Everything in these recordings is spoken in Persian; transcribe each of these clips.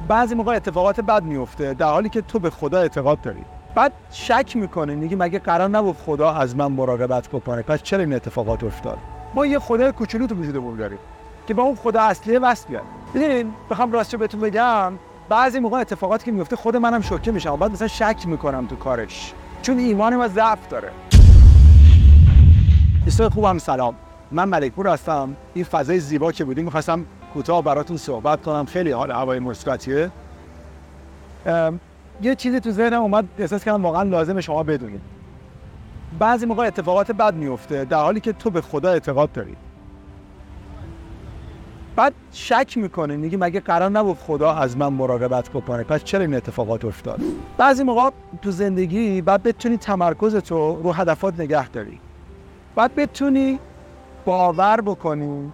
بعضی موقع اتفاقات بد میفته در حالی که تو به خدا اعتقاد داری. بعد شک میکنه، میگی مگه قرار نبود خدا از من مراقبت بکنه، پس چرا این اتفاقات افتاد؟ ما یه خدای کوچولو تو وجودمون داریم که با اون خدا اصلی وصل بیاد. ببینید بخوام راستش بهتون بگم، بعضی موقع اتفاقاتی که میفته خود منم شوکه میشم، بعد مثلا شک میکنم تو کارش، چون ایمان ما ضعف داره. دوستان خوبم، سلام، من ملکپور هستم. این فضای زیبا که بودیم می‌خواستم کوتاه براتون صحبت کنم. خیلی حال هوای مثبتیه. یه چیزی تو ذهنم اومد، احساس کردم واقعا لازمه شما بدونید. بعضی موقع اتفاقات بد میفته در حالی که تو به خدا اعتقاد داری. بعد شک میکنه، میگی مگه قرار نبود خدا از من مراقبت بکنه، پس چرا این اتفاقات افتاد؟ بعضی موقع تو زندگی بعد بتونی تمرکزتو رو هدفات نگه داری. بعد بتونی باور بکنی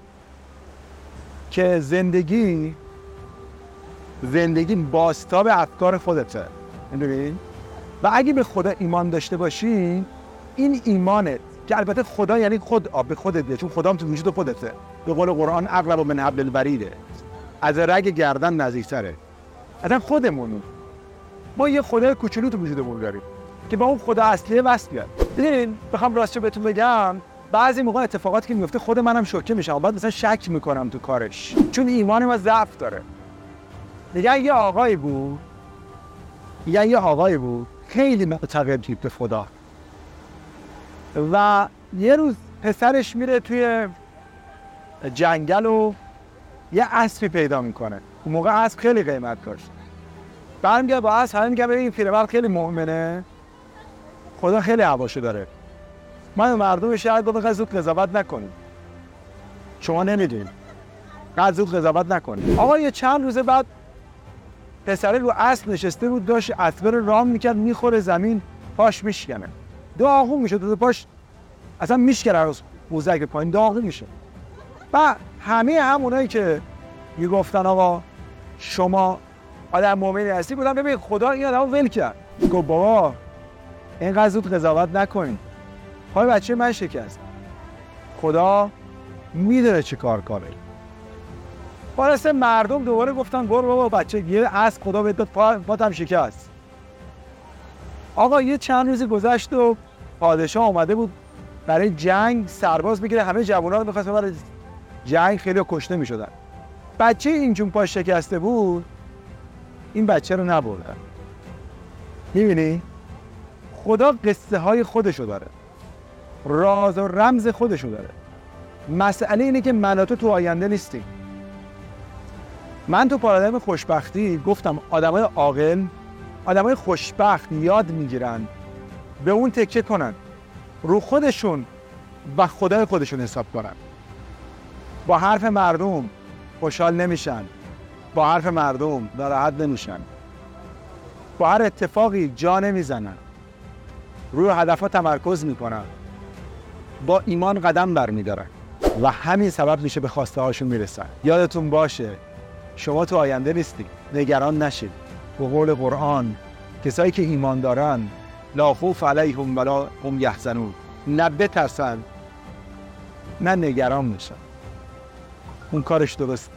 که زندگی بازتاب افکار خودته. میدونی؟ و اگه به خدا ایمان داشته باشی، این ایمانت که البته خدا یعنی خود به خودت بیاد، چون خدا هم تو وجود خودته. به قول قرآن اقرب من حبل الوریده، از رگ گردن نزدیک‌تره. اصلا خودمون ما یه خدای کوچولو تو وجودمون داریم که با اون خدا اصلی وصل بیاد. ببین بخوام راستش بهتون بگم، بعضی موقع اتفاقاتی که میفته خود منم شوکه میشم، بعد مثلا شک میکنم تو کارش، چون ایمان ما ضعف داره. دیگه یه آقایی بود خیلی معتقد به خدا و یه روز پسرش میره توی جنگل و یه اسبی پیدا میکنه. اون موقع اسب خیلی قیمت داشت. برمیگرده با اسب میگه ببین این پیرمرد خیلی مؤمنه، خدا خیلی حواشو داره. من مردم شهر گفتم زود قضاوت نکنید، شما نمیدونید، زود قضاوت نکنید. آقا یه چند روز بعد پسره رو اسب نشسته بود، داشت اسب رو رام میکرد، میخوره زمین، پاش میشکنه، داغون میشه، دو پاش اصلا میشکنه، از موزک پایین داغون میشه. و همونایی که میگفتن آقا شما آدم مؤمنی هستی، بودن ببین خدا این آدمو ول کرد. گفت بابا اینقدر زود قضاوت نکنین، پای بچه من شکست، خدا میدونه چه کار کنه. خلاصه مردم دوباره گفتن برو بابا بچه یه اسب خدا بهت داد، پاتم شکست. آقا یه چند روزی گذشت و پادشاه اومده بود برای جنگ سرباز بگیره، همه جوونا رو می‌خواست برای جنگ، خیلی کشته می‌شدن. بچه این چون پاش شکسته بود، این بچه رو نبردن. می‌بینی؟ خدا قصه های خودشو داره، راز و رمز خودشو داره. مسئله اینه که من و تو آینده نیستیم. من تو پارادایم خوشبختی گفتم آدمای عاقل، آدمای خوشبخت یاد میگیرن به اون تکیه کنن، رو خودشون و خدای خودشون حساب کنن. با حرف مردم خوشحال نمیشن، با حرف مردم ناراحت نمیشن، با هر اتفاقی جا نمیزنن، روی هدفها تمرکز میکنن، با ایمان قدم برمیدارن و همین سبب میشه به خواسته هاشون میرسن. یادتون باشه شما تو آینده نیستید، نگران نشید. به قول قرآن کسایی که ایمان دارن لا خوف علیهم ولا هم یحزنون، نه بترسن نه نگران میشن. اون کارش درست.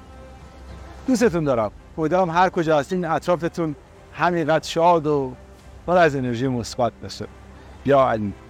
دوستتون دارم. امیدوارم هر کجا هستین اطرافتون همینقدر شاد و پر از انرژی مثبت باشه. یا علی.